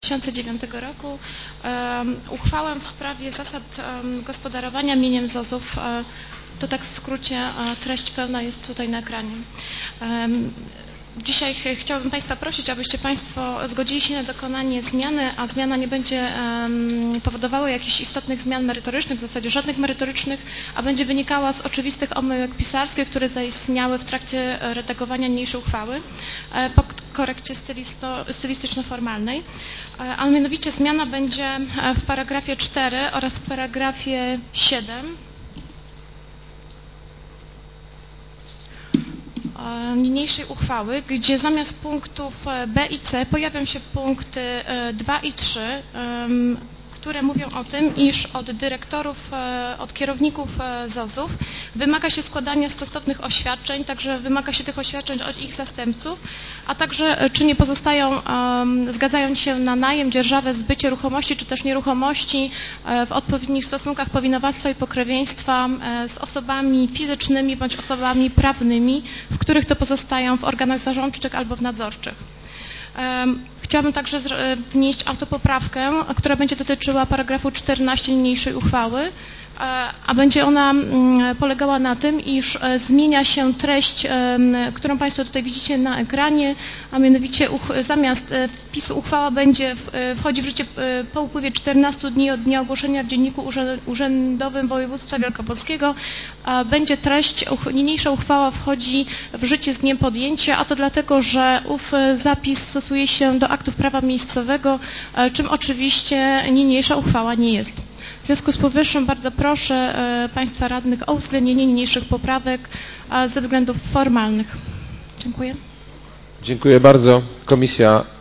2009 roku uchwałę w sprawie zasad gospodarowania mieniem ZOZ-ów. To tak w skrócie, treść pełna jest tutaj na ekranie. Dzisiaj chciałabym Państwa prosić, abyście Państwo zgodzili się na dokonanie zmiany, a zmiana nie będzie powodowała jakichś istotnych zmian merytorycznych, w zasadzie żadnych merytorycznych, a będzie wynikała z oczywistych omyłek pisarskich, które zaistniały w trakcie redagowania niniejszej uchwały po korekcie stylistyczno-formalnej. A mianowicie zmiana będzie w paragrafie 4 oraz w paragrafie 7 niniejszej uchwały, gdzie zamiast punktów B i C pojawią się punkty 2 i 3, które mówią o tym, iż od dyrektorów, od kierowników ZOZ-ów wymaga się składania stosownych oświadczeń, także wymaga się tych oświadczeń od ich zastępców, a także czy nie pozostają, zgadzając się na najem, dzierżawę, zbycie ruchomości czy też nieruchomości w odpowiednich stosunkach powinowactwa i pokrewieństwa z osobami fizycznymi bądź osobami prawnymi, w których to pozostają w organach zarządczych albo w nadzorczych. Chciałabym także wnieść autopoprawkę, która będzie dotyczyła paragrafu 14 niniejszej uchwały, a będzie ona polegała na tym, iż zmienia się treść, którą Państwo tutaj widzicie na ekranie, a mianowicie zamiast wpisu uchwała wchodzi w życie po upływie 14 dni od dnia ogłoszenia w Dzienniku Urzędowym Województwa Wielkopolskiego. Będzie treść, niniejsza uchwała wchodzi w życie z dniem podjęcia, a to dlatego, że ów zapis stosuje się do aktów prawa miejscowego, czym oczywiście niniejsza uchwała nie jest. W związku z powyższym bardzo proszę Państwa radnych o uwzględnienie niniejszych poprawek ze względów formalnych. Dziękuję. Dziękuję bardzo. Komisja